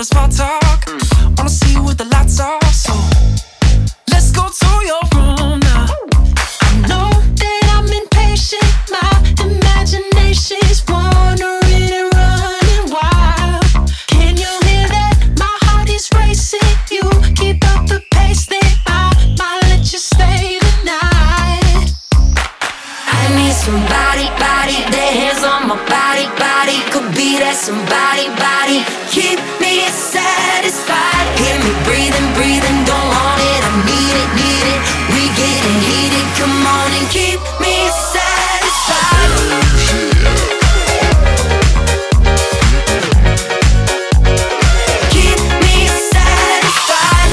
the small talk. Wanna see what the lights are. So let's go to your room now. I know that I'm impatient. My imagination's wandering and running wild. Can you hear that? My heart is racing. You keep up the pace, then I might let you stay the night. I need somebody, their hands on my body. Could be that somebody, keep me satisfied. Hear me breathing, don't want it, I need it. We getting heated, come on and keep me satisfied. Keep me satisfied.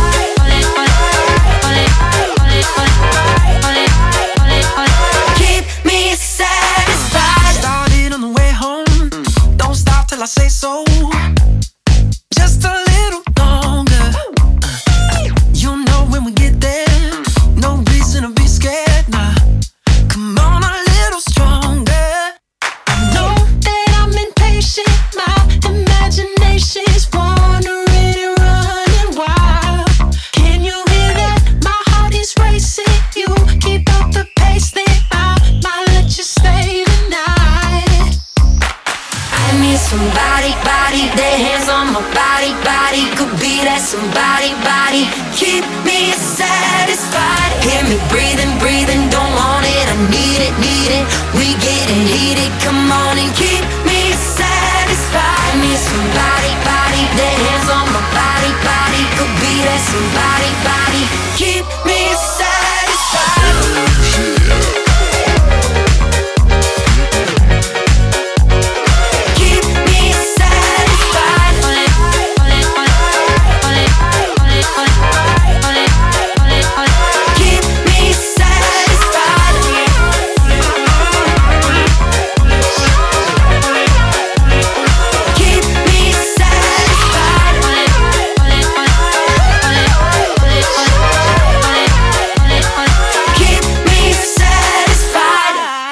Keep me satisfied. Started on the way home, don't stop till I say so. Just a little longer. You know when we get there, no reason to be scared. Nah, come on a little stronger. I know that I'm impatient. My imagination's wandering and running wild. Can you hear that? My heart is racing. You keep up the pace, then I might let you stay the night. I need somebody, their hands on my body. Could be that somebody, keep me satisfied. Hear me breathing, don't want it, I need it. We getting heated, come on and keep me satisfied. I need somebody, their hands on my body. Could be that somebody, keep me satisfied. Keep me satisfied. Keep me satisfied. Keep me satisfied. Keep me satisfied.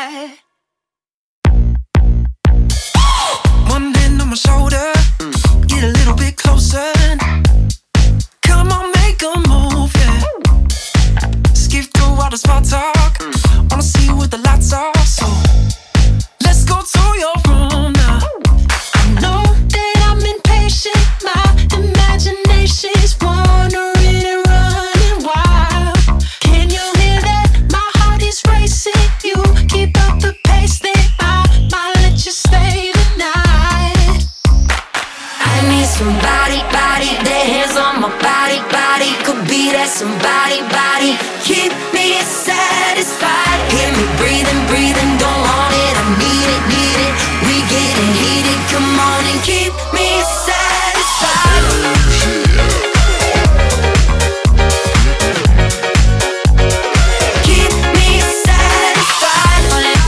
One hand on my shoulder, get a little bit closer. Come on, make a move, yeah. Skip through all the small talk. Wanna see what the lights are. So let's go to your room now. I know that I'm impatient. My imagination's wandering and running wild. Can you hear that? My heart is racing. You keep up the pace, then I might let you stay the night. I need somebody, their hands on my body. Could be that somebody, keep me satisfied. Hear me breathing, don't want it, I need it. We getting heated, come on and keep me satisfied. Keep me satisfied.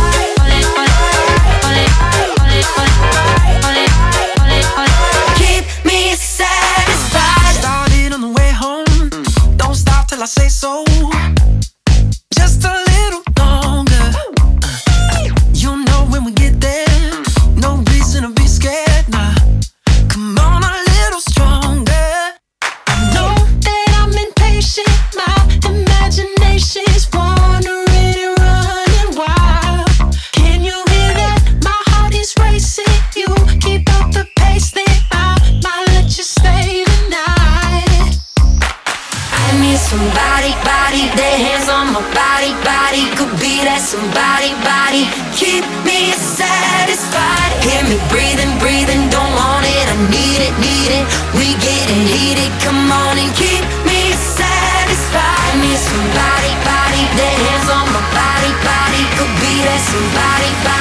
Keep me satisfied. Started on the way home, don't stop till I say so. Just a little longer. You know when we get there, no reason to be scared. Nah, come on a little stronger. I know that I'm impatient. My imagination's wandering and running wild. Can you hear that? My heart is racing. You keep up the pace, then I might let you stay the night. I need somebody, their hands on my body. Could be that somebody, keep me satisfied. Hear me breathing, don't want it, I need it. We getting heated, come on and keep me satisfied. I need somebody, their hands on my body. Could be that somebody,